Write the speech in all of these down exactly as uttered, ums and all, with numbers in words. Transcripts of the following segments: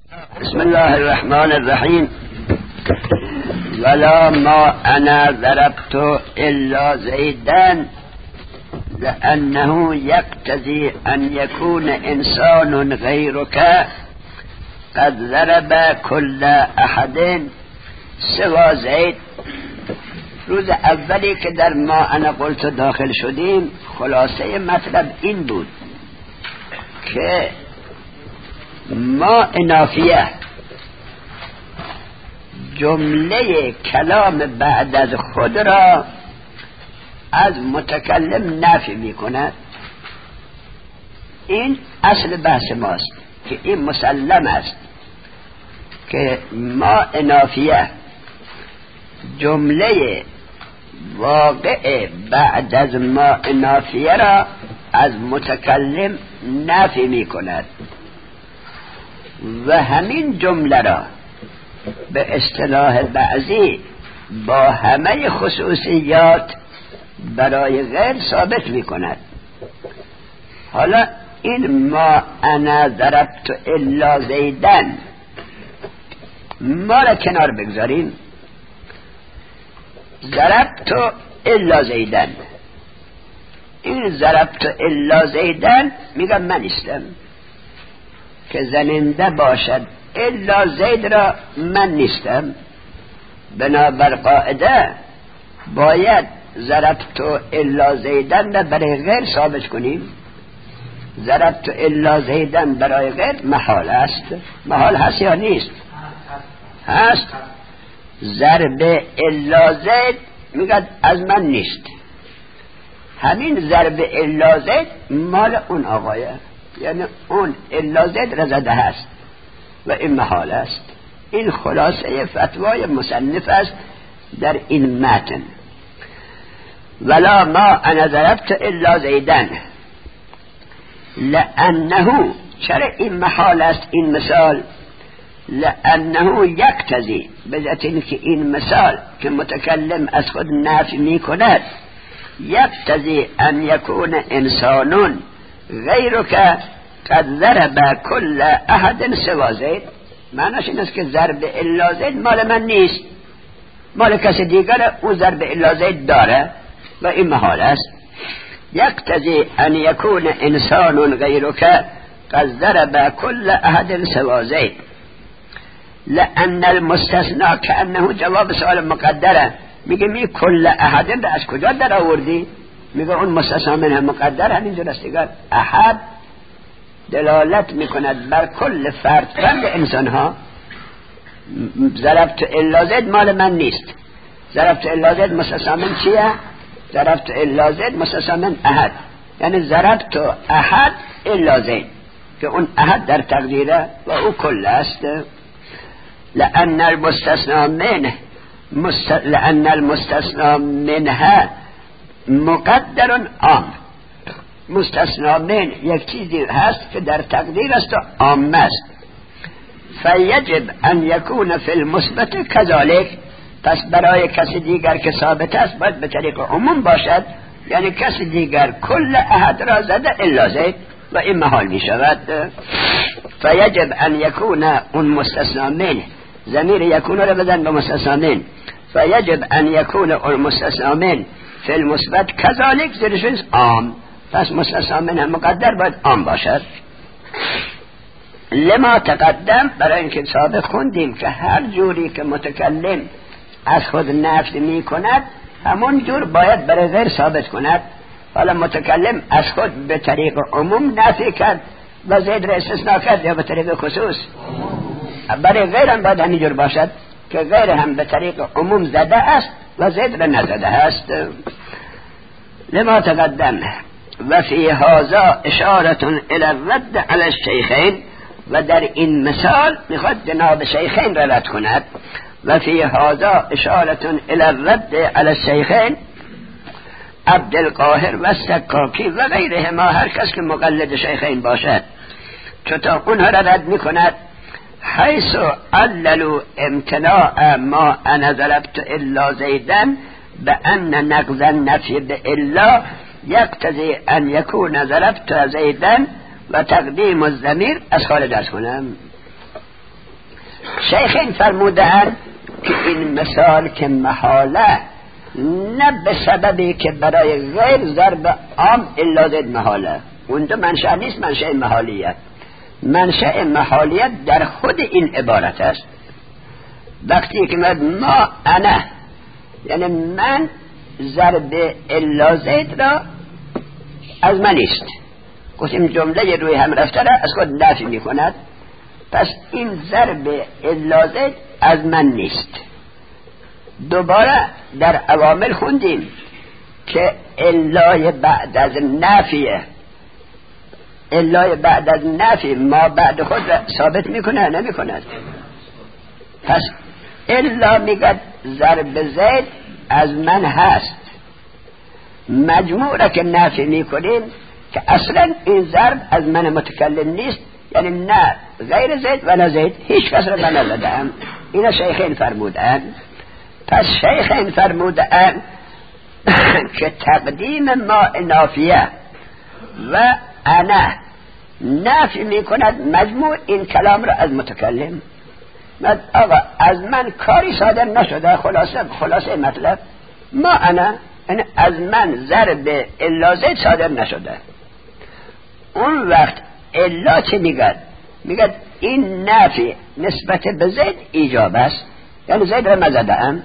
بسم الله الرحمن الرحیم. ولا ما انا ضربت الا زیدن لانه یقتضی ان یکون انسان غیرک قد ضرب کل احد سوا زید. روز اولی که در ما انا قلت داخل شدیم خلاصه مطلب این بود که ما انافیه جمله کلام بعد از خود را از متکلم نفی می کند. این اصل بحث ماست که این مسلم است که ما انافیه جمله واقع بعد از ما انافیه را از متکلم نفی می کند و همین جمله را به اصطلاح بعضی با همه خصوصیات برای غیر ثابت می کند. حالا این ما انا ضربت الا زیدن ما را کنار بگذاریم. ضربت الا زیدن، این ضربت الا زیدن میگم من نیستم که زننده باشد، الا زید را من نیستم. بنابر قاعده باید ضربت الا زیدن را برای غیر ثابت کنیم. ضربت الا زیدن برای غیر محال است. محال هست یا نیست؟ هست. ضرب الا زید میگه از من نیست. همین ضرب الا زید مال اون آقایه، یعنی اون الا زید را زده هست و این محال است. این خلاصه فتوای مصنف است در این متن. ولا ما انا ضربت الا زیدن لانه، چرا این محال است این مثال؟ لانه یقتضی، بذات اینکه این مثال که متکلم از خود نفی می کند، یقتضی ان یکون انسانون غیرک قد ضرب کل احد سوا زید. معناش این است که ضرب الا زید مال من نیست، مال کسی دیگر او ضرب الا زید داره و این محال است. یقتضی ان یکون انسان غیرک قد ضرب کل احد سوا زید لان المستثنى کانه جواب سوال مقدره. میگه می کل احد از کجا در آوردی؟ میگه اون مستثنی منه مقدر همینجور است دیگر. احد دلالت میکند بر کل فرد فرد انسان ها. ضربت الا زید مال من نیست. ضربت الا زید مستثنی من چیه؟ ضربت الا زید مستثنی من احد، یعنی ضربت احد الا زید که اون احد در تقدیره و او کل است. لأن المستثنى منه مست... لأن المستثنى منها مقدر عام. مستثنى من یک چیزی هست که در تقدیر است و عام است. فیجب ان یکون فی المثبت کذالک، پس برای کسی دیگر که ثابت است باید به طریق عموم باشد، یعنی کسی دیگر کل احد را زده الا زید و این محال می شود. فیجب ان یکون اون مستثنى منه، ضمیر یکون را بدن به مستثنی من، فیجب ان یکون المستثنی من فی المثبت کذالک زیرش عام، پس مستثنی من هم مقدر باید عام باشد. لما تقدم، برای اینکه سابق خوندیم که هر جوری که متکلم از خود نفی می کند همون جور باید برای غیر ثابت کند. حالا متکلم از خود به طریق عموم نفی کرد و زید را استثناء کرد یا به طریق خصوص؟ برای غیر هم باید همینجور باشد که غیر هم به طریق عموم زده است و زید را نزده است. لما تقدم و فی هذا اشارة الى الرد علی الشیخین، و در این مثال میخواد جناب شیخین را رد کند. و فی هذا اشارة الى الرد علی الشیخین عبدالقاهر و سکاکی و غیره ما، هر کس که مقلد شیخین باشد چطور اونها را رد میکند. حیث عللوا امتناع ما انا ضربت الا زیدن بان نقض النفی بالا یقتضی ان یکون ضربت زیدن و تقدیم الضمیر از خارج از کنم. شیخین فرمودند که این مثال که محاله نه به سببی که برای غیر ضرب عام الا زید محاله، اونجا منشأ نیست، منشأ محالیت. منشأ محالیت در خود این عبارت است. وقتی که ما انا یعنی من ضرب الا زید را از من است، گفتیم جمله روی هم رفته را از خود نفی می کند، پس این ضرب الا زید از من نیست. دوباره در عوامل خوندیم که الا بعد از نفیه، الا بعد از نفی ما بعد خود ثابت میکنه نمی کند. پس الا میگه ضرب زید از من هست، مجموع را که نفی میکنیم که اصلا این ضرب از من متکلم نیست، یعنی نه غیر زید و نه زید، هیچ کس را من نزدم. اینا شیخین فرمودن. پس شیخین فرمودن که تقدیم ما نافیه و انا نفی میکند مجموع این کلام را از متکلم. آقا از من کاری صادر نشده، خلاصه خلاصه مطلب ما انا یعنی از من ضرب الا زید صادر نشده. اون وقت الا چه میگد؟ میگد این نفی نسبت به زید ایجاب است، یعنی زید را مزدهم.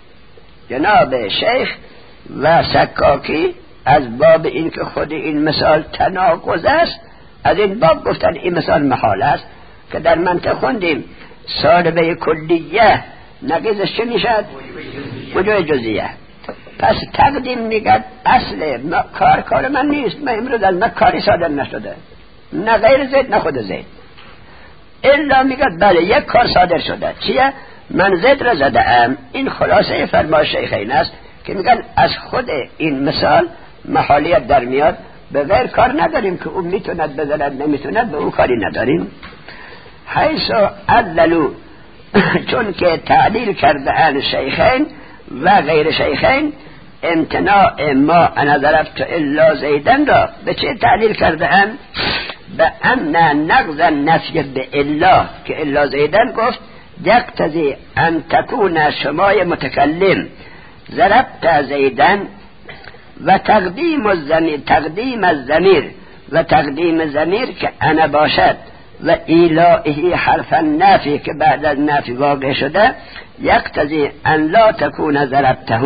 جناب شیخ و سکاکی از باب این که خود این مثال تناقض است، از این باب گفتن این مثال محال است که در منطق خوندیم صالبه کلیه نقیزش چه میشد؟ وجوه جزیه. پس تقدیم میگد اصل کار کار من نیست، من امروز از من کاری صادر نشده، نه غیر زید نه خود زید. الا میگد بله یک کار صادر شده، چیه؟ من زید را زدم. این خلاصه فرمای شیخین است که میگن از خود این مثال محالیت در میاد، به غیر کار نداریم که اون میتوند بزند نمیتوند، به اون کاری نداریم. حیث عدلو چون که تعدیل کرده ان شیخین و غیر شیخین امتناع ما انا ضربت الا زیدن را به چه تعدیل کرده ان؟ به ان نقض نفی به الا که الا زیدن گفت یقتضی ان تکون شمای متکلم ضربت زیدن و تقدیم الضمیر تقدیم الضمیر و تقدیم ضمیر که انا باشد و ایلائه حرف نفی که بعد از نفی واقع شده یقتضی ان لا تکون ضربته.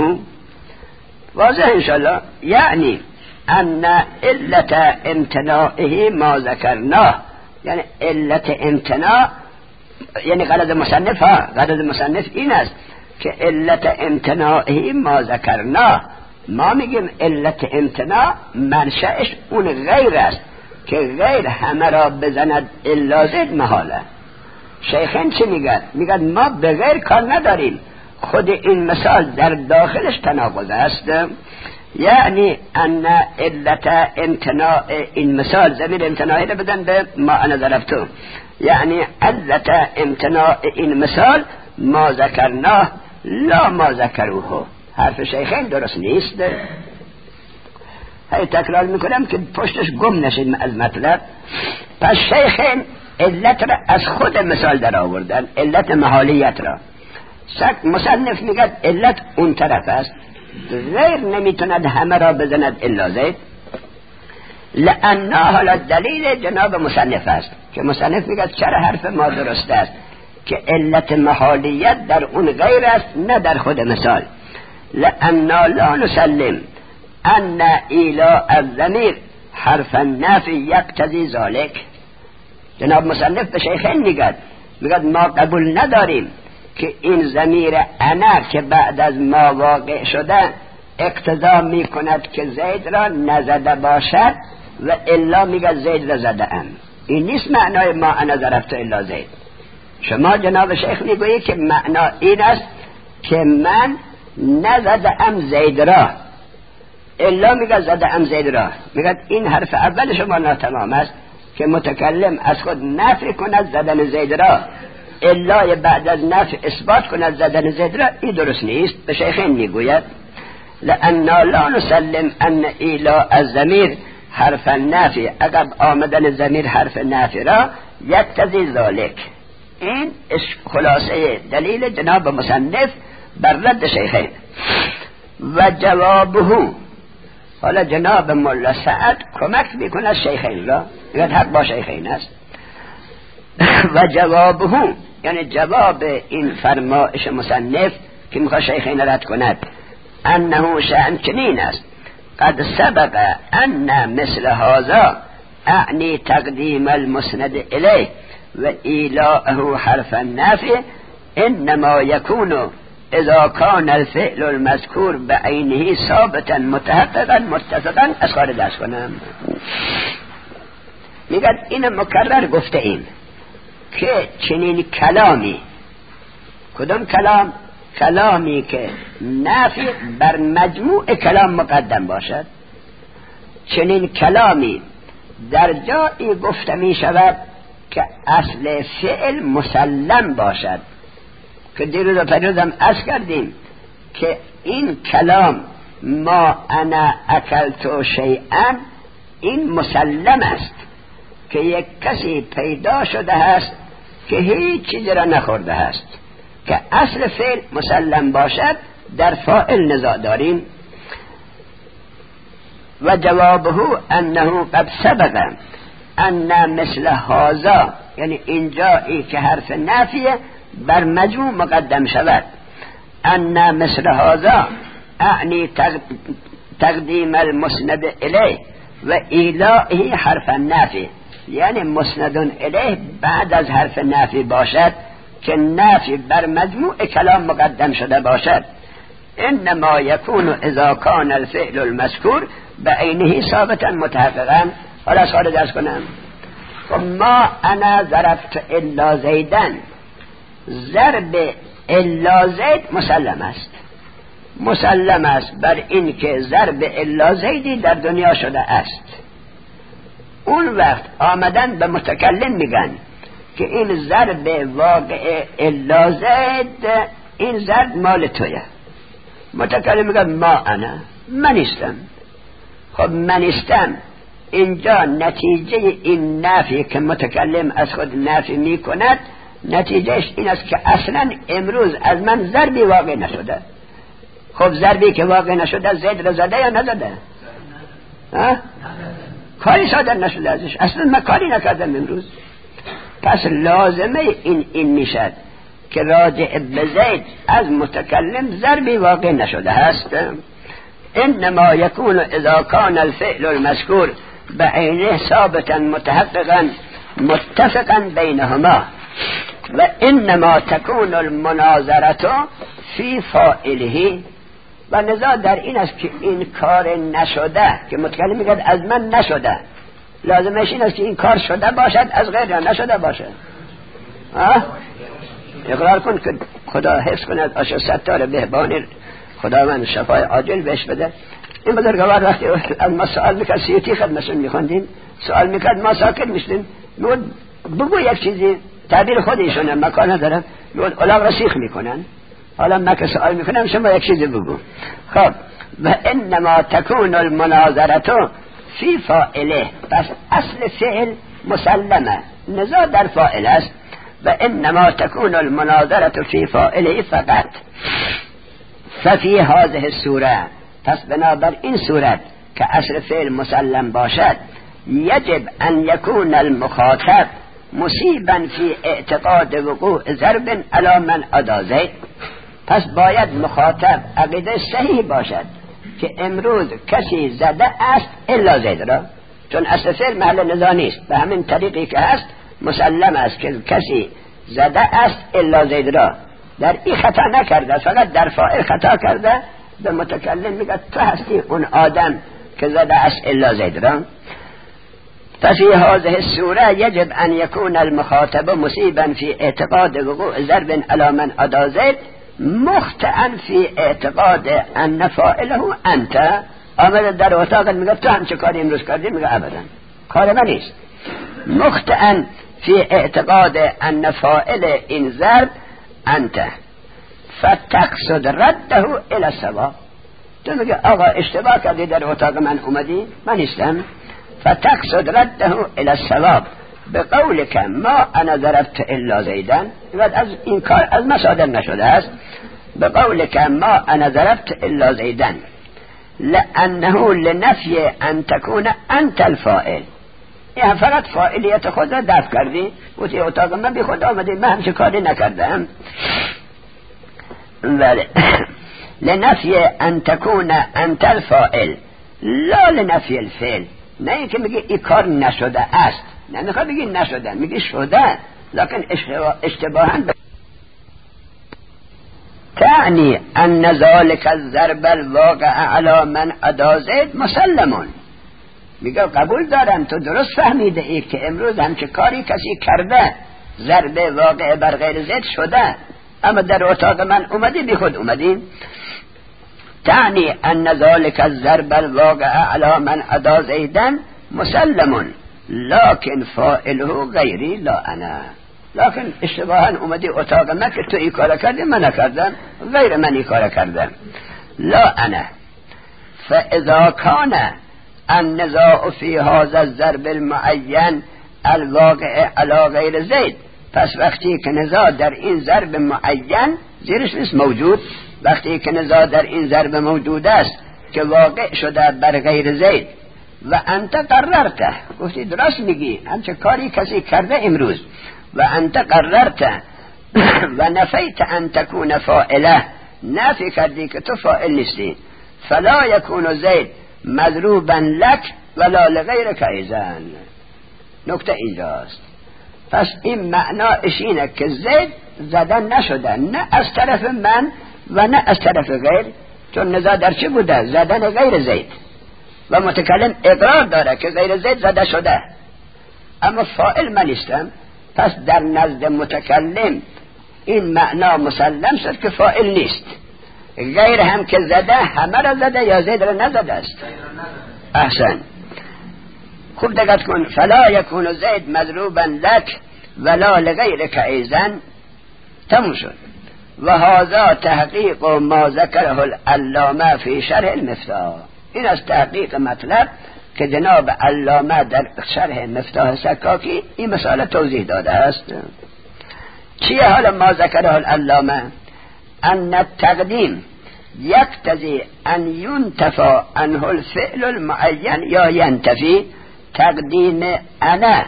واضح انشاءالله. یعنی ان علت امتناعه ما ذکرناه، یعنی علت امتناع یعنی غرض مصنف ها غرض مصنف این است که علت امتناعه ما ذکرناه. ما میگیم علت امتناع منشأش اون غیر است که غیر همه را بزند الا زید محاله. شیخین چی میگن؟ میگن ما به غیر کار نداریم، خود این مثال در داخلش تناقض است. یعنی ان علت امتناع این مثال ضمیر امتناعی رو بدن به ما انا ضربتو، یعنی علت امتناع این مثال ما ذکرناه لا ما ذکروه. حرف شیخین درست نیست. هی تکرار میکنم که پشتش گم نشید از مطلب. پس شیخین علت را از خود مثال در آوردن، علت محالیت را. مصنف میگه علت اون طرف است، غیر نمیتوند همه را بزند الا زید. لأنه حالا دلیل جناب مصنف است که مصنف میگه چرا حرف ما درست است که علت محالیت در اون غیر است نه در خود مثال. لأنه لا نسلم ان ایلا الضمیر حرف نفی یقتضی ذالک. جناب مصنف به شیخین میگه میگه ما قبول نداریم که این ضمیر انا که بعد از ما واقع شده اقتضا میکند که زید را نزده باشد و الا میگه زید را زده ام. این نیست معنای ما انا ضربت الا زید. شما جناب شیخ میگویی که معنا این است که من نزده ام زید را، الا میگه زده ام زید را. میگه این حرف اول شما ناتمام است که متکلم از خود نفی کند زدن زید را، الا بعد از نفی اثبات کند زدن زید را. این درست نیست. به شیخین میگوید لأننا لا نسلم ان ایلا الضمیر حرف نفی عقب آمدن ضمیر حرف نفی را یقتضی ذالک. این خلاصه دلیل جناب مصنف بر رد شیخین. و جوابه، حالا جناب مولا سعد کمک میکنه شیخین را، میگه حق با شیخین است. و جوابه یعنی جواب این فرمایش مصنف که میخواد شیخین رد کند، انه شأن چنین است، قد سبق ان مثل هذا اعنی تقدیم المسند الیه و ایلاءه حرف النفی انما یکون اذا کان الفعل المذکور بعینه ثابتا متحققا متفقا. از خارج درس کنم میگه این مکرر گفته ایم که چنین کلامی، کدام کلام؟ کلامی که نفی بر مجموع کلام مقدم باشد. چنین کلامی در جایی گفته می شود که اصل فعل مسلم باشد، که دیروز و پریروزم عرض کردیم که این کلام ما انا اکلت شیئا این مسلم است که یک کسی پیدا شده است که هیچ چیزی را نخورده است، که اصل فعل مسلم باشد. در فاعل نزاع داریم. و جوابه انه قد سبق ان مثل هذا، یعنی اینجایی که حرف نفیه بر مجموع مقدم شود، ان مثل هذا اعنی تقدیم المسند الیه و ایلاءه حرف النفی، یعنی مسند الیه بعد از حرف نفی باشد که نفی بر مجموع کلام مقدم شده باشد. انما یکون اذا کان الفعل المذکور بعینه ثابتا متحققا. حالا سوال درس کنم. ما انا ضربت الا زیدن، ضرب الا زید مسلم است، مسلم است بر این که ضرب الا زیدی در دنیا شده است. اون وقت آمدن به متکلم میگن که این ضرب واقع الا زید، این ضرب مال تویه. متکلم میگه ما انا، من استم. خب من استم، اینجا نتیجه این نفی که متکلم از خود نفی میکند نتیجهش این است که اصلا امروز از من ضربی واقع نشده. خب ضربی که واقع نشده زید را زده یا نزده؟ ها؟ کاری صادر نشده ازش، اصلا من کاری نکردم امروز. پس لازمه این این میشد که راجع به زید از متکلم ضربی واقع نشده هست. انما یکون اذا کان الفعل المذکور بعینه ثابتا متحققا متفقا بینهما و انما تكون المناظره فی فاعله. و نزاع در این است که این کار نشده که متکلم میگه از من نشده، لازمش این است که این کار شده باشد از غیر یا نشده باشد. ها؟ اقرار کن که خدا حفظ کند آشا ستار بهبانی، خدا من شفای عاجل بهش بده. این بزرگوار وقتی از ما سوال میکرد، سیوتی خدمشون میخوندیم، سوال میکرد ما ساکت میشدیم، میگود بگو یک چیزی، تعبیر خودشونه مکان ندارم، میگود الاغ را سیخ میکنن. حالا من که سوال میکنم شما یک چیزی بگو. خب و انما تکون المناظره فی فاعله، پس اصل فعل مسلمه، نزاع در فاعل است. و انما تكون المناظره فی فاعله فقط. ففی هذه الصوره، پس بنابر این صورت که اصل فعل مسلم باشد، یجب ان یکون المخاطب مصیبا فی اعتقاد وقوع ضرب علی من ادا زید. پس باید مخاطب عقیده صحیح باشد که امروز کسی زده است الا زید را، چون اصل فعل محل نزاع نیست. به همین طریقی که هست مسلم است که کسی زده است الا زید را، در این خطا نکرده، فقط در فاعل خطا کرده. به متکلم میگه تو هستی اون آدم که زده است الا زید را. ففي هذه السورة يجب أن يكون المخاطب مصيبا في اعتقاد وقوع ضرب على من أدى زيد، مخطئا في اعتقاد أن فاعله أنت. آمد در اتاق میگه تو هم چه کاری امروز کردی؟ میگه ابدا کار من نیست. مخطئا في اعتقاد أن فاعل این ضرب أنت فتقصد رده إلى الصواب. تو میگه آقا اشتباه کردی، در اتاق من اومدی، من نیستم. فتقصد رده الى الصواب، به قول که ما انا ضربت الا زیدن، از این کار از ما صادر نشده است. به قول که ما انا ضربت الا زیدن لانه لنفی ان تكون انت الفاعل، این فقط فاعلیت خود را دفع کردی و تی اتاق من بی خود آمدی، من همچه کاری نکردم. بله لنفی ان تكون انت الفاعل لا لنفی الفعل، نه اینکه میگه این کار نشده است، نه میخواد بگی نشده، میگه شده لکن اشتباها ب... تعنی ان ذلك الضرب الواقع على من ادا زید مسلمون، میگه قبول دارم تو درست فهمیده ای که امروز همچه کاری کسی کرده، ضربه واقع بر غیر زید شده، اما در اتاق من اومدی بی خود اومدی. تعنی ان ذلك الضرب الواقع على من ادا زیدن مسلمون لكن فاعله غیری لا انا، لكن اشتباها اومدی اتاق من که تو ای کار کردی، من نکردم، غیر من ای کار کردم. لا انا فاذا كان النزاع في هذا الضرب المعين الواقع على غیر زید، پس وقتی که نزاع در این ضرب معین زیرش نیست موجود، وقتی که نزاع در این ضرب موجود است که واقع شده بر غیر زید و انت قررته، گفتی درست میگی همچه کاری کسی کرده امروز، و انت قررته و نفیت ان تكون فاعله، نفی کردی که تو فاعل نیستی، فلا یکون زید مضروبا لک ولا لغیرک ایزن. نکته اینجاست. پس این معناش اینه که زید زدن نشده، نه از طرف من و نه از طرف غیر، چون نزاع در چی بوده؟ زدن غیر زید، و متکلم اقرار داره که غیر زید زده شده، اما فاعل من نیستم. پس در نزد متکلم این معنا مسلم شد که فاعل نیست، غیر هم که زده همه را زده یا زید را نزده است. احسن، خوب دقت کن. فلا یکون زید مضروبا لک ولا لغیرک ایزن، تموم شد. و هذا تحقیق ما ذکره العلامه فی شرح المفتاح، این از تحقیق مطلب که جناب علامه در شرح مفتاح سکاکی این مسئله توضیح داده است. چیه حالا ما ذکره العلامه؟ ان التقدیم یقتضی ان ينتفى عنه الفعل المعین یا ینتفی. تقدیم انا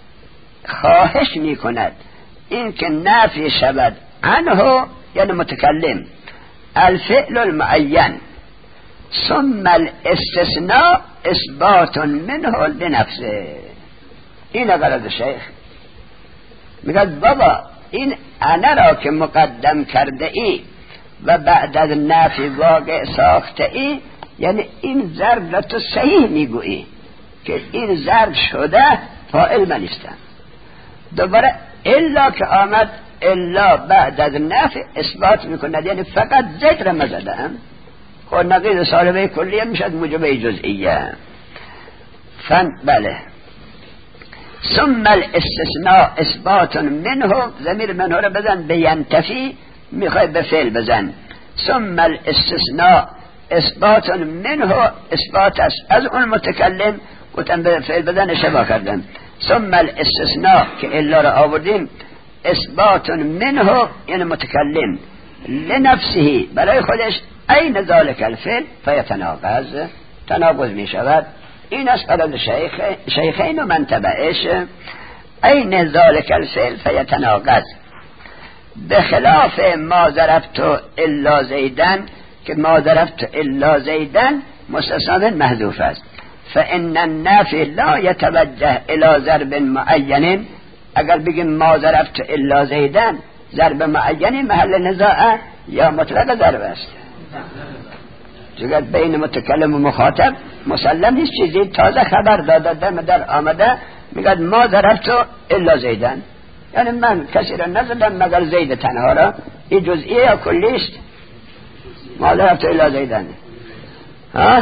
خواهش می کند این که نفی شود عنه یعنی متکلم الفعل المعین، ثم الاستثناء اثبات منه لنفسه. این غرض شیخ میگه بابا این انا را که مقدم کرده ای و بعد از نفی واقع ساخته ای، یعنی این ضرب را تو صحیح میگویی که این ضرب شده، فاعل من نیستم. دوباره الا که آمد الا بعد از نفی اثبات میکند، یعنی فقط زید را مزدم، خود نقیض سالبه کلیه میشد موجبه جزئیه. فن بله. ثم الاستثناء اثبات منه، ضمیر منه را بزن به ینتفی، میخوای به فعل بزن. ثم الاستثناء اثبات منه، اثبات است از اون متکلم، گفتم به فعل بزن اشتباه کردم. ثم الاستثناء که الا را آوردیم اثبات منه یعنی متکلم لنفسه برای خودش، این ذالک الفعل فیتناقض، تناقض می شود. این است قرار شیخ شیخین و منتبعش، این ذالک الفعل فیتناقض بخلاف ما ضربت الا زیدن، که ما ضربت الا زیدن مستثنا محذوف است. فان النافی لا يتوجه الى ضرب معین، اگر بگیم ما ضربت الا زیدن ضرب معینی محل نزاع یا مطلق ضرب است، چون بین متکلم و مخاطب مسلم نیست چیزی تازه خبر داده دم در آمده، میگه ما ضربت الا زیدن، یعنی من کسی را نزدم مگر زید تنها را. این جزئیه یا کلی است؟ ما ضربت الا زیدن ها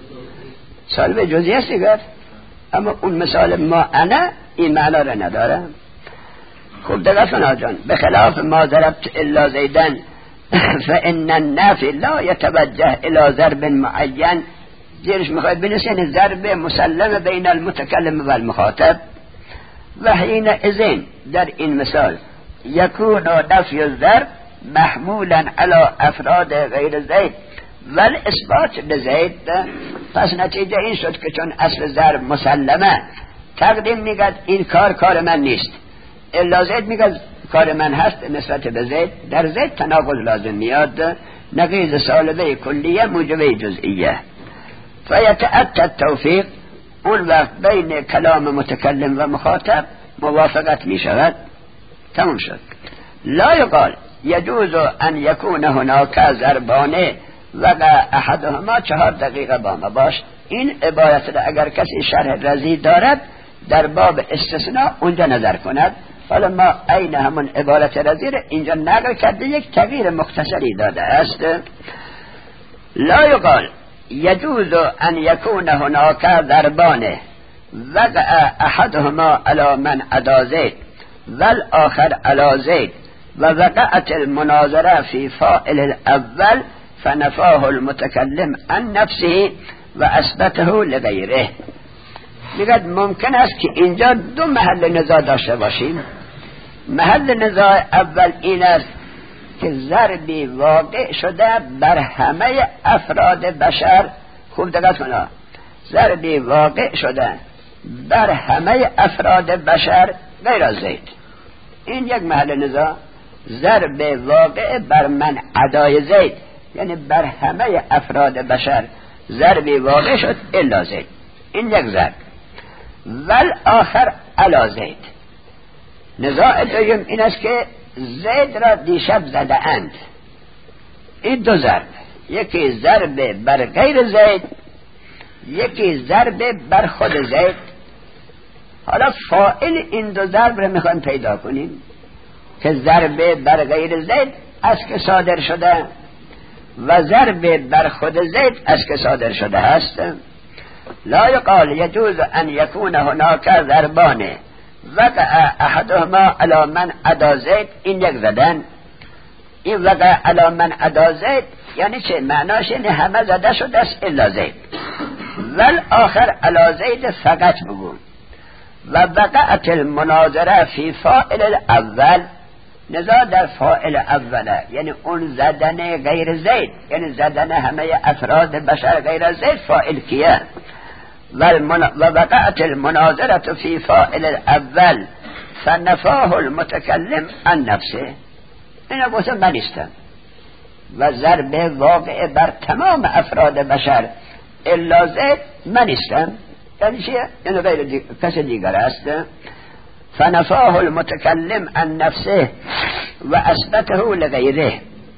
سالب جزئیه است دیگر، اما اون مثال ما انا این معنا را نداره. خوب دقت کن آجان. بخلاف ما ضربت الا زیدن فان النافی لا يتوجه الى ضرب معین، زیرش میخواید بنویسین ضرب مسلم بین المتکلم و المخاطب. و حین ازین در این مثال یکون نفی الضرب محمولا علی افراد غیر زید ول اثبات لزید. پس نتیجه این شد که چون اصل ضرب مسلمه، تقدیم میگد این کار کار من نیست، الا زید میگد کار من هست نسبت به زید. در زید تناقض لازم میاد، نقیض سالبه کلیه موجبه جزئیه. فیتأتی التوفیق، اون وقت بین کلام متکلم و مخاطب موافقت می شود. تمام شد. لا یقال یجوز ان یکون هناک ضربانه وقع احدهما. چهار دقیقه با ما باش. این عبارت را اگر کسی شرح رضی دارد در باب استثناء اونجا نظر کند. حالا ما عین همون عبارت رضی را اینجا نقل کرده، یک تغییر مختصری داده است. لا یقال یجوز ان یکون هناک ضربانه وقع احدهما علی من عدا زید والآخر علی زید و وقعت المناظره فی فاعل الاول فنفاه المتکلم عن نفسه و اثبته لغیره. میگه ممکن است که اینجا دو محل نزاع داشته باشیم. محل نزاع اول این است که ضربی واقع شده بر همه افراد بشر. خوب دقت کنید، ضربی واقع شده بر همه افراد بشر غیر از زید. این یک محل نزاع. ضرب واقع بر من عدای زید، یعنی بر همه افراد بشر ضربی واقع شد الا زید. این یک ضرب. ول آخر علا زید. نزاع دوم این است که زید را دیشب زده اند. این دو ضرب، یکی ضرب بر غیر زید، یکی ضرب بر خود زید. حالا فاعل این دو ضرب را میخوان پیدا کنیم که ضرب بر غیر زید از که صادر شده و ضرب بر خود زید از که صادر شده هست. لا یقال یجوز ان یکون هناک ضربان وقع احدهما علی من عدا زید. این یک زدن. این وقع علی من عدا زید یعنی چه؟ معناش یعنی همه زده شده است الا زید. ول آخر علی زید فقط بگو. و وقعت المناظره فی فاعل الاول، نزاع در فاعل اوله، یعنی اون زدن غیر زید، یعنی زدن همه افراد بشر غیر از زید فاعل کیه؟ و وقعت المناظره فی فاعل الاول فنفاه المتکلم عن نفسه. اینا گفتم من نیستم. و ضرب واقع بر تمام افراد بشر الا زید من نیستم. یعنی چیه؟ یعنی غیر دی... کس دیگر است. فنفاه المتکلم عن نفسه و اثبته لغیره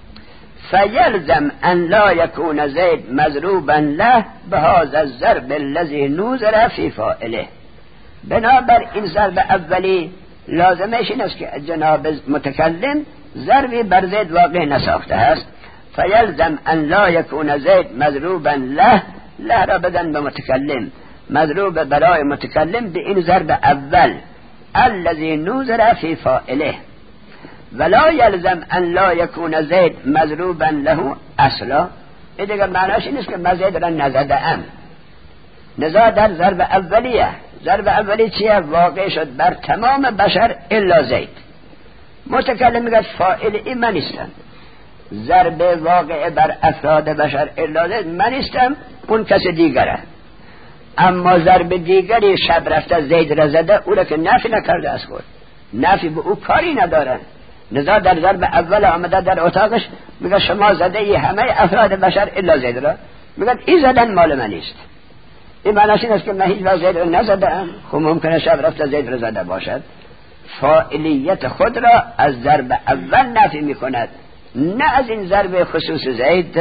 فیلزم ان لا یکون زید مضروبا له بهذا الضرب الذي نوزر فی فاعله. بنابر این ضرب اولی لازمش این است که جناب متکلم ضربی بر زید واقع نساخته است. فیلزم ان لا یکون زید مضروبا له، له را بدن به متکلم، مضروب برای متکلم به این ضرب اول الذي نوزر فی فاعله. ولا یلزم ان لا یکون زید مضروبا له اصلا. این دیگر معناش این است که من زید را نزده ام. نزاع در ضرب اولیه. ضرب اولی چیه؟ واقع شد بر تمام بشر الا زید. متکلم میگه فاعل این من نیستم. ضرب واقع بر افراد بشر الا زید من نیستم، اون کس دیگره. اما ضرب دیگری شب رفته زید را زده، او را که نفی نکرده از خود، نفی به او کاری ندارن. لذا در ضرب اول آمده در اتاقش میگه شما زده ای همه افراد بشر الا زید را. میگه این زدن مال من نیست. این معنیش این است که من هیچ وقت زید را نزدم. خب ممکنه شب رفته زید را زده باشد. فاعلیت خود را از ضرب اول نفی میکند، نه از این ضرب خصوص زید.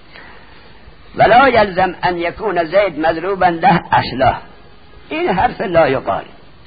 ولا یلزم ان یکون زید مضروبا له اصلا. این حرف لا یقال.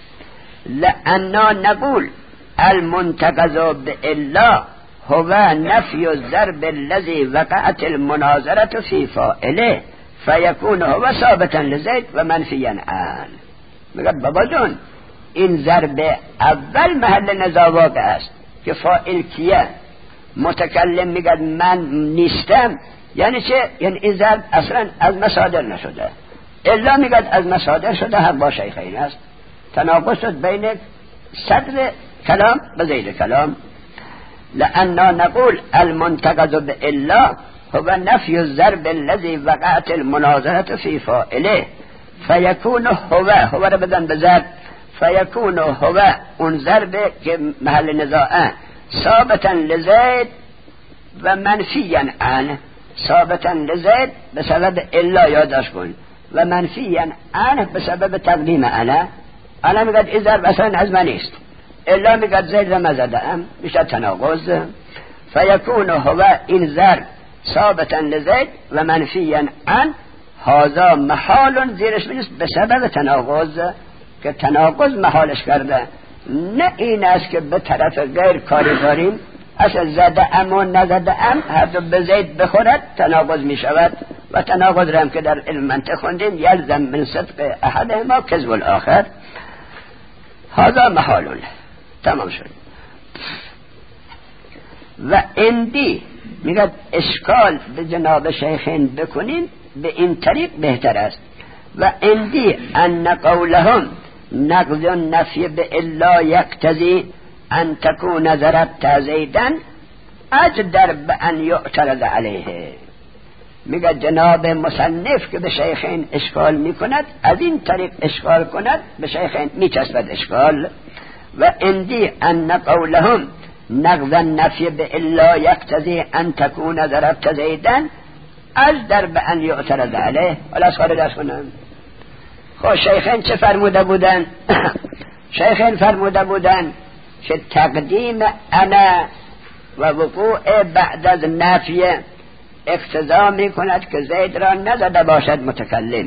لأننا نقول المنتقض بإلا هو نفی الضرب الذي وقعت المناظرة في فاعله فيكون هو ثابتا لزید و منفیا عنه. میگه بابا جون این ضرب اول محل نزاع واقع است که فاعل کیه؟ متکلم میگه من نیستم. یعنی چه؟ یعنی این ضرب اصلا از مصادر نشده. الا میگه از مصادر شده. هم با شیخین است. تناقض شد بین صدر کلام به زیر کلام. لأننا نقول المنتقض بإلا هو نفی الضرب الذي وقعت المناظرة في فاعله فیکون هو هو را بدن به ضرب فیکون هو اون ضرب که محل نزاعه ثابتا لزید و منفیا عنه. ثابتا لزید به سبب الا یادش کن و منفیا عنه به سبب تقدیم انا. انا میگد این ضرب اصلا از من نیست، الا میگد زید را مزدهم میشه تناقض. فیکون هو این ضرب ثابتا لزید و منفیا عنه هذا محال زیرش نیست به سبب تناقض که تناقض محالش کرده. نه این است که به طرف غیر کاری داریم اصلا زده ام و نزده ام هر دو به زید بخورد تناقض می شود و تناقض را هم که در علم منطق خوندیم یلزم من صدق احدهما کذب الاخر. هذا محال. تمام شد. و اندی میگه اشکال به جناب شیخین بکنین به این طریق بهتر است. و اندی ان قولهم نقض النفی به الا یقتضی ان تکون ضربت زیدن اجدر به ان یعترض علیه. میگه جناب مصنف که به شیخین اشکال میکند از این طریق اشکال کند به شیخین میچسبد اشکال. و اندی ان قولهم نقض النفی به الا یقتضی ان تکون ضربت زیدن اجدر به ان یعترض علیه. حالا از خارج درس کنم. خب شیخین چه فرموده بودن؟ شیخین فرموده بودن که تقدیم انا و وقوع بعد از نفی اقتضا می کند که زید را نزده باشد متکلم،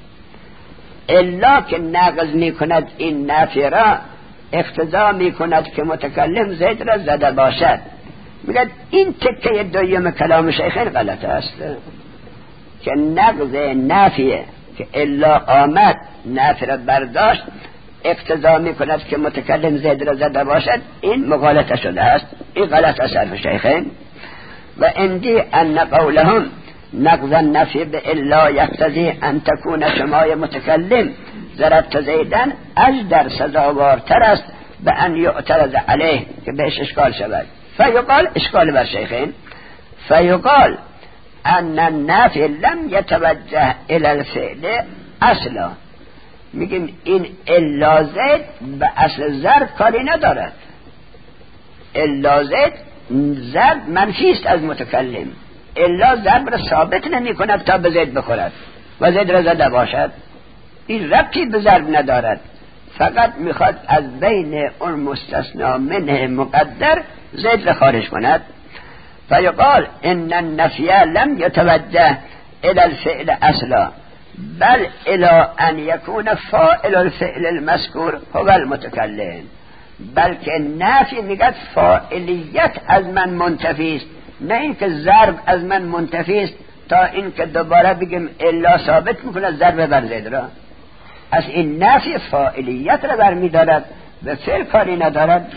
الا که نقض می کند این نفی را اقتضا می کند که متکلم زید را زده باشد. میگه این تکه دویم کلام شیخین غلط است که نقض نفی که الا آمد نفی را برداشت اقتضا می کند که متکلم زید را زده باشد. این مغالطه شده است، این غلط است حرف شیخین. و اندی ان قولهم نقض النفی به الا یقتضی ان تکون شمای متکلم ضربت زیدن اجدر سزاوارتر است به ان یعترض علیه که بهش اشکال شود. فیقال اشکال بر شیخین فیقال ان النفی لم یتوجه الى الفعل اصلا. میگیم این الا زید به اصل ضرب کاری ندارد. الا زید ضرب منفی است از متکلم، الا ضرب را ثابت نمی کند تا به زید بخورد و زید را زده باشد. این ربطی به ضرب ندارد، فقط میخواد از بین اون مستثنا منه مقدر زید را خارج کند. فیقال ان النفی لم یتوجه الى الفعل اصلا بل الى ان یکون فاعل الفعل المذکور هو المتکلم. بلکه نفی میگه فاعلیت از من منتفی است، نه اینکه ضرب از من منتفی است تا اینکه دوباره بگیم الا ثابت میکنه ضرب بر زید را. از این نفی فاعلیت را برمیدارد و فعل کاری ندارد.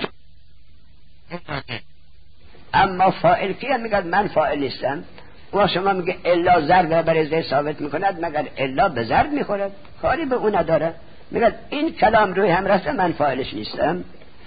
اما فاعل کیه؟ میگه من فاعل نیستم. و شما میگه الا ضرب بر زید ثابت میکند، مگر الا به ضرب میخورد، کاری به اون نداره. میگه این کلام روی هم رسته، من فاعلش نیستم.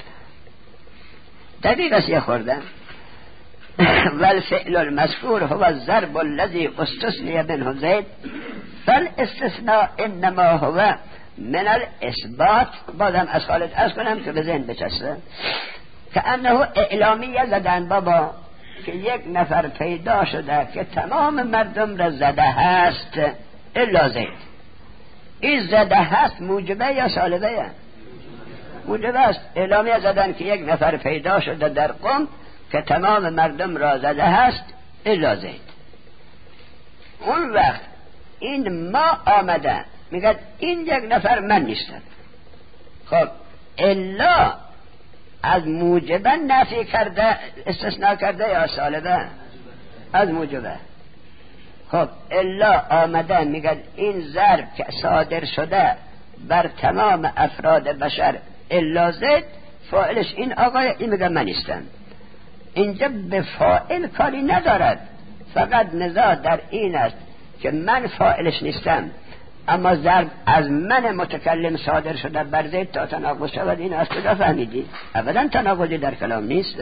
دقیق است یه خورده. والفعل المذکور هو الضرب الذي استثني منه زید فالاستثناء انما هو من الاثبات. بازم از خالد از کنم که به ذهن بچسته که انه اعلامیه زدن بابا که یک نفر پیدا شده که تمام مردم را زده هست الا زید. این زده هست موجبه یا سالبه؟ موجبه است. اعلامیه زدن که یک نفر پیدا شده در قوم که تمام مردم را زده هست الا زید. اون وقت این ما آمده میگه این یک نفر من نیستم. خب الا از موجبه نفی کرده استثناء کرده یا سالبه؟ از موجبه. خب الا آمده میگه این ضرب که صادر شده بر تمام افراد بشر الا زید، فاعلش این آقای، این میگه من نیستم. اینجا به فاعل کاری ندارد، فقط نزاع در این است که من فاعلش نیستم اما ضرب از من متکلم صادر شده بر زید تا تناقض شود، این از کجا فهمیدی؟ ابدا تناقضی در کلام نیست.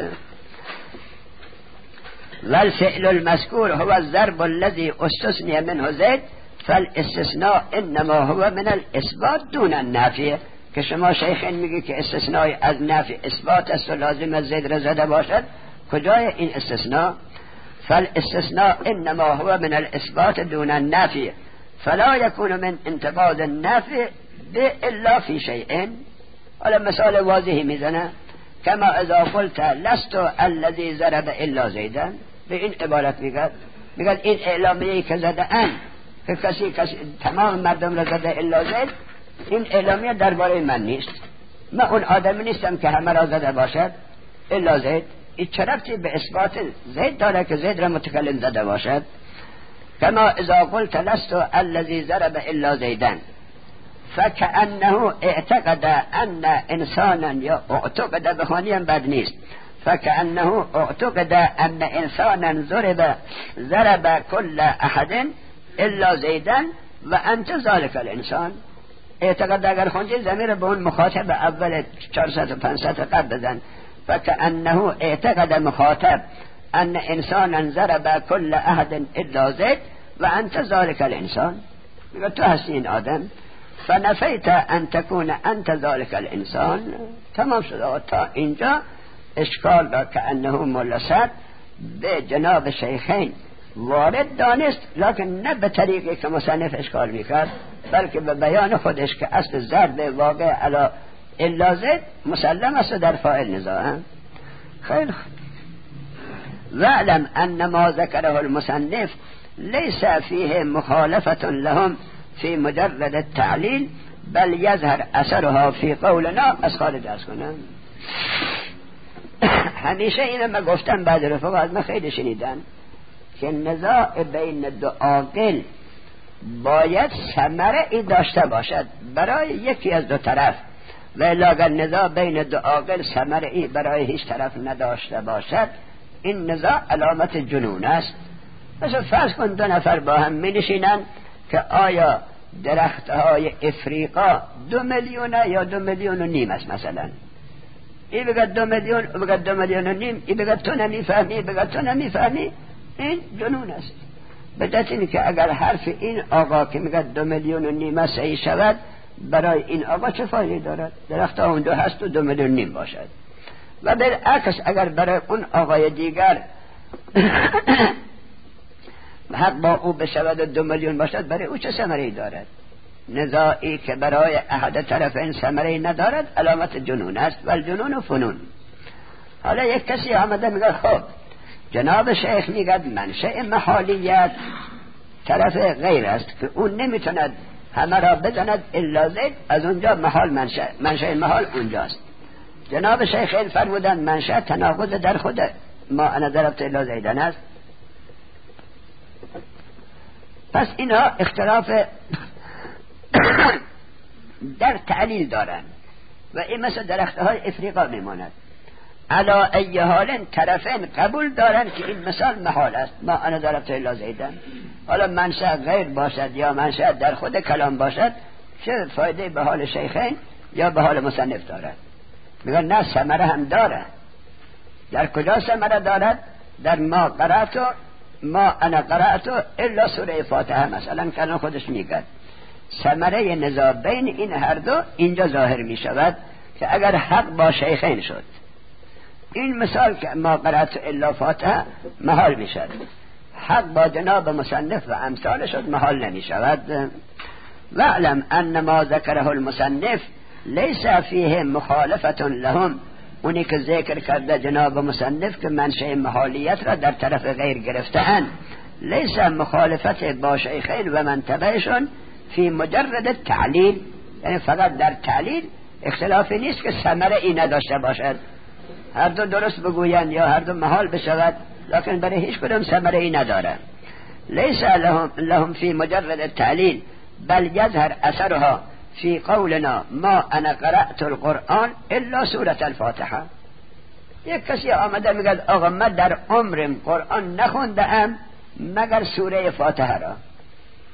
والفعل المذکور هو الضرب الذي استثني منه زید فالاستثناء انما هو من الاثبات دون النفی. که شما شیخین میگی که استثناء از نفی اثبات است و لازم از زید را زده باشد، کجای این استثناء؟ فالاستثناء انما هو من الاثبات دون النفی فلا يكون من انتقاد النفی الا في شيء. حالا مثال واضحی میزنه، کما اذا قلت لست الذي ضرب الا زیدا، به این عبارت میگه میگه این اعلامیه‌ای که زده ان که کسی کسی تمام مردم را زده الا زید، این اعلامیه درباره من نیست، من اون آدمی نیستم که همه را زده باشد الا زید. این چه ربطی به اثبات زید داره که زید را متکلم زده باشد؟ کما اذا قلت لست الذي ضرب الا زیدا فكأنه اعتقد ان انسانا، یا اعتقد بخوانیم بد نیست، فكأنه اعتقد ان انسانا ضرب ضرب كل احد الا زیدا و انت ذلك الانسان. اعتقاد اگر خونجی ضمیر به اون مخاطب اول چهارصد و پانصد قبل بزن، فكأنه اعتقد مخاطب ان انسانا ضرب كل احد الا زید و انت ذلك الانسان، میگه تو هستی این آدم، فنفیت ان تكون انت ذلك الانسان. تمام شد. تا اینجا اشکال را که انه ملصق به جناب شیخین وارد دانست، لکن نه به طریقی که مصنف اشکال میکرد، بلکه به بیان خودش که اصل ضرب واقع علی الا زید مسلم است و در فاعل نزاع. خیلی خوب. واعلم ان ما ذکره المصنف ليس فيه مخالفة لهم في مجرد التعليل بل يظهر اثرها في قولنا. از خارج از کنم همیشه اینو ما گفتم، بعد رفقا از ما خیلی شنیدن که نزاع بین دو عاقل باید ثمره ای داشته باشد برای یکی از دو طرف، و اگر نزاع بین دو عاقل ثمره ای برای هیچ طرف نداشته باشد، این نزاع علامت جنون است. مثلا فرض کن دو نفر با هم می نشینن که آیا درخت های افریقا دو میلیونه یا دو میلیون و نیم است، مثلا ای بگد دو میلیون، او بگد دو میلیون و نیم، ای بگد تو نمیفهمی، ای بگد تو نمیفهمی، این جنون است. بدت اینه که اگر حرف این آقا که میگد دو میلیون و نیم صحیح شود، برای این آقا چه فایده دارد؟ درخت ها اون دو هست و دو میلیون و نیم باشد. و بالعکس اگر برای اون آقای دیگر حق با او بشود و دو میلیون باشد، برای او چه ثمره‌ای دارد؟ نزاعی که برای احد طرفین ثمره‌ای ندارد علامت جنون است. و الجنون و فنون. حالا یک کسی آمده میگه خب جناب شیخ میگه منشأ محالیت طرف غیر است که اون نمیتوند همه را بزند الا زید، از اونجا محال منشأ منشأ محال اونجاست. جناب شیخ فرمودن منشأ تناقض در خود ما انا ضربت الا زیدن است. پس اینا اختلاف در تعلیل دارن و این مثل درخته های افریقا میماند. علا ای حال طرفین قبول دارن که این مثال محال است، ما انا ضربت الا زیدن. حالا منشأ غیر باشد یا منشأ در خود کلام باشد، چه فایده به حال شیخین یا به حال مصنف دارد؟ میگن نه، ثمره هم داره. در کجا ثمره دارد؟ در ما قرأتو ما انا قرأتو الا سوره فاتحه مثلا که خودش میگه ثمره نزاع بین این هر دو اینجا ظاهر می شود که اگر حق با شیخین شد، این مثال که ما قرأت الا فاتحه محال می شود، حق با جناب مصنف و امثال شد محال نمی شود. واعلم ان ما ذکره المصنف لیس فیه مخالفت لهم، اونی که ذکر کرده جناب مصنف که منشأ محالیت را در طرف غیر گرفته‌اند، لیس مخالفت با شیخین و منطبهشون فی مجرد تعلیل، یعنی فقط در تعلیل اختلافی نیست که ثمره ای نداشته باشد، هر دو درست بگویند یا هر دو محال بشود، لکن برای هیچ کدام ثمره ای نداره. لیس لهم, لهم فی مجرد تعلیل بل یظهر اثرها فی قولنا ما انا قرأت القرآن الا سورة الفاتحه. یک کسی آمده میگه آقا من در عمرم قرآن نخونده ام مگر سوره فاتحه را.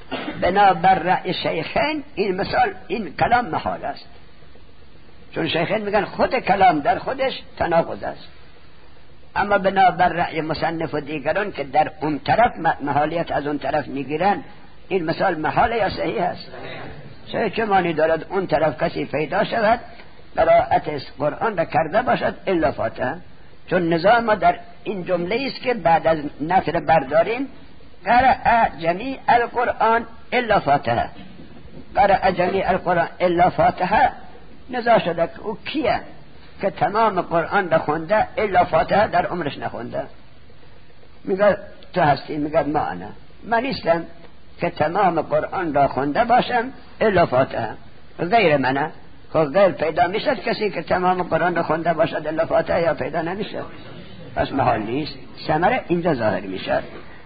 بنابر رأی شیخین این مثال این کلام محال است، چون شیخین میگن خود کلام در خودش تناقض است. اما بنابر رأی مصنف و دیگران که در اون طرف محالیت از اون طرف میگیرن، این مثال محال یا صحیح است؟ صحیح. چه معنی دارد اون طرف کسی پیدا شود قرائت قرآن را کرده باشد الا فاتحه؟ چون نظام ما در این جمله است که بعد از نفر برداریم قرأ جمیع القرآن الا فاتحه، قرأ جمیع القرآن الا فاتحه. نزاع شده که او کیه که تمام قرآن را خونده الا فاتحه در عمرش نخونده؟ میگه تو هستی؟ میگه ما انا من نیستم که تمام قرآن را خونده باشم الا فاتحه، غیر منه. خب غیر پیدا میشد کسی که تمام قرآن را خونده باشد الا فاتحه، یا پیدا نمیشد؟ پس محال نیست. ثمره اینجا ظاهر میشد.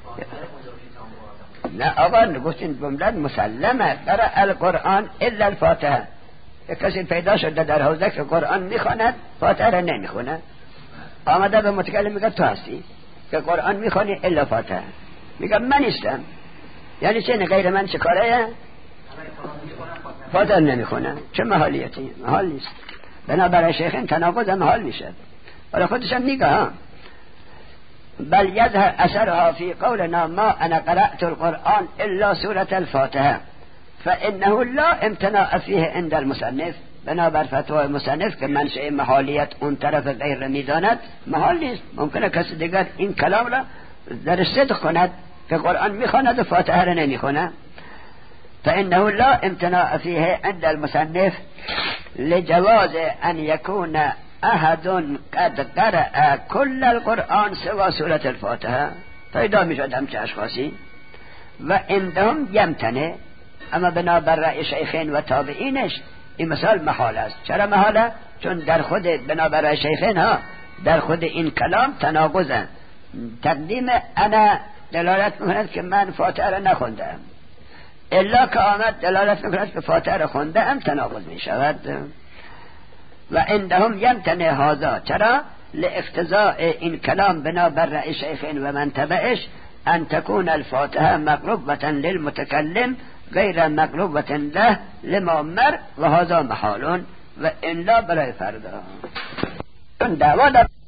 نه آقا گفتین جمله مسلمه، قرأ القرآن الا الفاتحه. کسی پیدا شده در حوزه که قرآن میخواند فاتحه را نمیخونه، آمده به متکلم میگه تو هستی که قرآن میخونی الا فاتحه؟ میگه من نیستم. یعنی چه؟ غیر من چه کاره؟ فاتحه نمیخونه. چه محالیتی؟ محال نیست. بنابرای شیخین تناقض محال میشه. ولی خودشم میگه ها بل یظهر اثرها فی قولنا ما انا قرأت القرآن الا سورة الفاتحه فانه لا امتناع فیه عند المصنف. بنابر فتوای مصنف که منشأ محالیت اون طرف غیر میداند، محال نیست. ممکنه کسی دیگر این کلام را در صدق کند که قرآن میخواند و فاتحه را نمیخونه. فانه لا امتناع فیه عند المصنف لجواز ان یکون احد قد قرأ كل القرآن سوى سورة الفاتحه. پیدا میشد همچه اشخاصی و عندهم یمتنه. اما بنابر رأی شیخین و تابعینش این مثال محال است. چرا محاله؟ چون در خود بنابر رأی شیخین ها در خود این کلام تناقضه. تقدیم انا دلالت میکند که من فاتحه را نخوندم، الا که آمد دلالت میکند که فاتحه را خوندم، تناقض میشود. و عندهم یمتنه هذا. چرا؟ لاقتضاء این کلام بنابر رأی شیخین و من تبعش ان تكون الفاتحه مقلوبة للمتكلم غیر مقلوبة له لما مر و هذا محال و ان لا برای فردا. دعوا